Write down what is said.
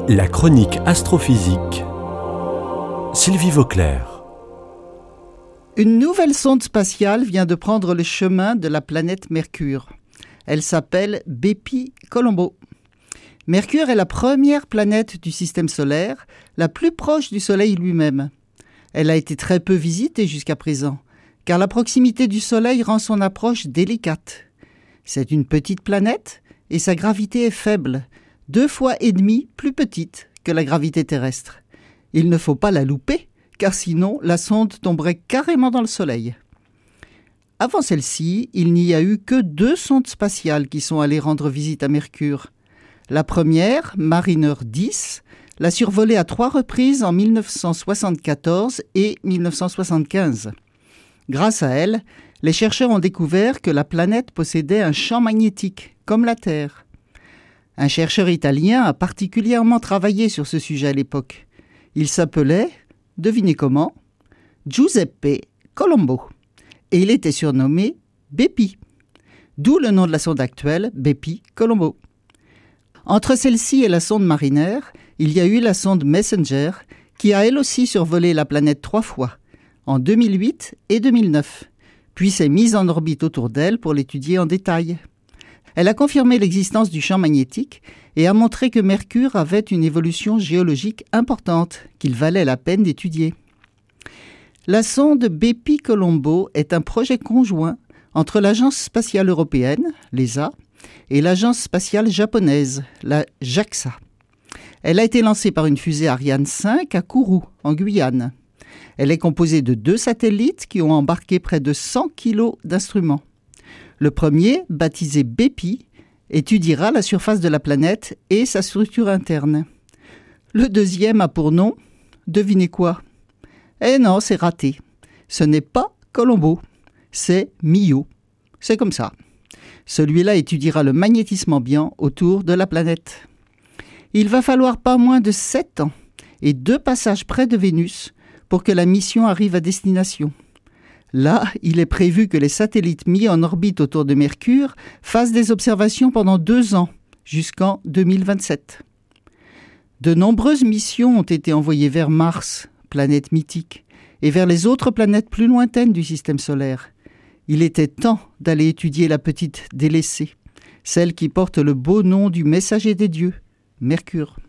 La chronique astrophysique. Sylvie Vauclair. Une nouvelle sonde spatiale vient de prendre le chemin de la planète Mercure. Elle s'appelle Bepi-Colombo. Mercure est la première planète du système solaire, la plus proche du Soleil lui-même. Elle a été très peu visitée jusqu'à présent, car la proximité du Soleil rend son approche délicate. C'est une petite planète et sa gravité est faible, 2,5 fois plus petite que la gravité terrestre. Il ne faut pas la louper, car sinon la sonde tomberait carrément dans le Soleil. Avant celle-ci, il n'y a eu que 2 sondes spatiales qui sont allées rendre visite à Mercure. La première, Mariner 10, l'a survolée à 3 reprises en 1974 et 1975. Grâce à elle, les chercheurs ont découvert que la planète possédait un champ magnétique, comme la Terre. Un chercheur italien a particulièrement travaillé sur ce sujet à l'époque. Il s'appelait, devinez comment, Giuseppe Colombo. Et il était surnommé Bepi, d'où le nom de la sonde actuelle, Bepi-Colombo. Entre celle-ci et la sonde Mariner, il y a eu la sonde Messenger, qui a elle aussi survolé la planète 3 fois, en 2008 et 2009, puis s'est mise en orbite autour d'elle pour l'étudier en détail. Elle a confirmé l'existence du champ magnétique et a montré que Mercure avait une évolution géologique importante qu'il valait la peine d'étudier. La sonde Bepi-Colombo est un projet conjoint entre l'Agence spatiale européenne, l'ESA, et l'Agence spatiale japonaise, la JAXA. Elle a été lancée par une fusée Ariane 5 à Kourou, en Guyane. Elle est composée de 2 satellites qui ont embarqué près de 100 kg d'instruments. Le premier, baptisé Bepi, étudiera la surface de la planète et sa structure interne. Le deuxième a pour nom, devinez quoi ? Eh non, c'est raté. Ce n'est pas Colombo, c'est Mio. C'est comme ça. Celui-là étudiera le magnétisme ambiant autour de la planète. Il va falloir pas moins de 7 ans et 2 passages près de Vénus pour que la mission arrive à destination. Là, il est prévu que les satellites mis en orbite autour de Mercure fassent des observations pendant 2 ans, jusqu'en 2027. De nombreuses missions ont été envoyées vers Mars, planète mythique, et vers les autres planètes plus lointaines du système solaire. Il était temps d'aller étudier la petite délaissée, celle qui porte le beau nom du messager des dieux, Mercure.